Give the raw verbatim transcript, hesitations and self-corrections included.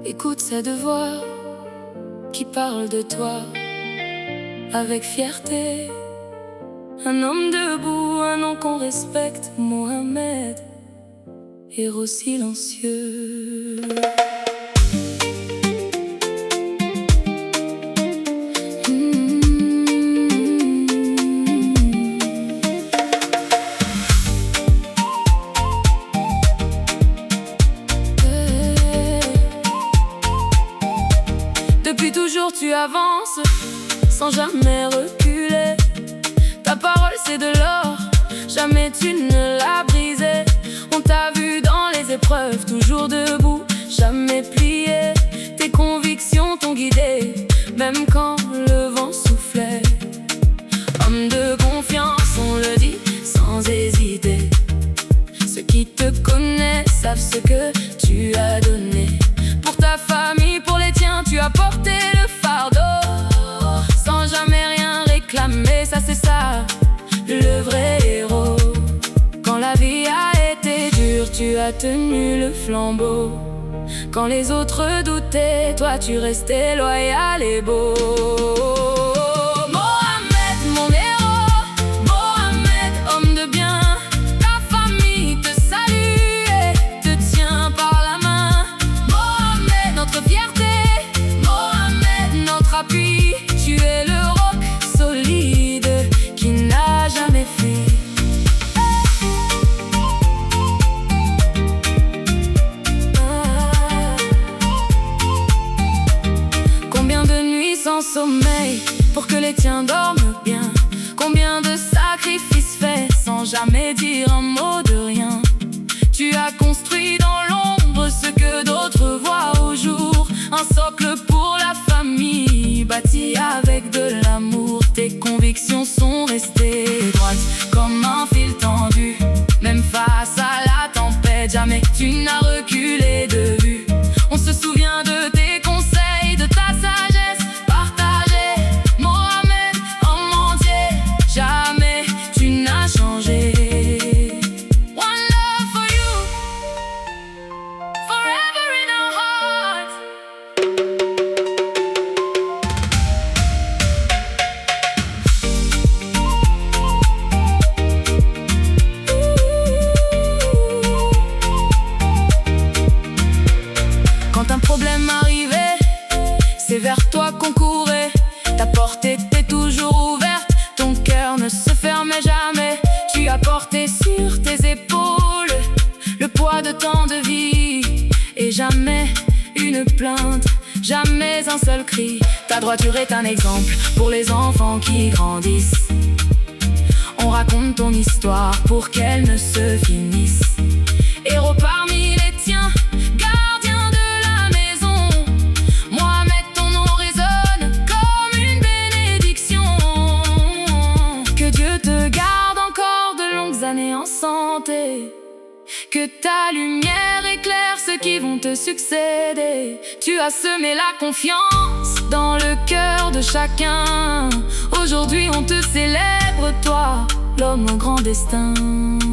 Écoute cette voix qui parle de toi avec fierté. Un homme debout, un nom qu'on respecte, Mohamed, héros silencieux. Depuis toujours tu avances, sans jamais reculer. Ta parole c'est de l'or, jamais tu ne l'as brisée. On t'a vu dans les épreuves, toujours debout, jamais plié. Tes convictions t'ont guidé, même quand le vent soufflait. Homme de confiance, on le dit sans hésiter. Ceux qui te connaissent savent ce que tu as donné. Pour ta famille, pour les tiens, tu as porté le fardeau, sans jamais rien réclamer, ça c'est ça, le vrai héros. Quand la vie a été dure, tu as tenu le flambeau. Quand les autres doutaient, toi tu restais loyal et beau. Mohamed, mon héros, Mohamed, homme de bien. Ta famille te salue et te tient par la main. Mohamed, notre fierté, Mohamed, notre appui. Tu es le roc solide qui n'a jamais fui. Combien de nuits sans sommeil pour que les tiens dorment bien. Combien de sacrifices faits sans jamais dire un mot de rien. Tu as construit dans l'ombre ce que d'autres voient au jour. Un socle pour la famille, bâti avec de l'amour. Tes convictions sont restées droites comme un fil tendu. Même face à la tempête, jamais tu n'as reculé de vue. On se souvient de tes conseils, de ta sagesse partagée. Mohamed, homme entier, jamais tu n'as changé. One love for you, forever in our hearts. Quand un problème arrivait, c'est vers toi qu'on courait. Ta porte était toujours ouverte, ton cœur ne se fermait jamais. Tu as porté sur tes épaules le poids de tant de vie. Et jamais une plainte, jamais un seul cri. Ta droiture est un exemple pour les enfants qui grandissent. On raconte ton histoire pour qu'elle ne se finisse. Héros parmi les tiens, gardien de la maison. Mohamed, ton nom résonne comme une bénédiction. Que Dieu te garde encore de longues années en santé. Que ta lumière éclaire ceux qui vont te succéder. Tu as semé la confiance dans le cœur de chacun. Aujourd'hui on te célèbre, toi, l'homme au grand destin.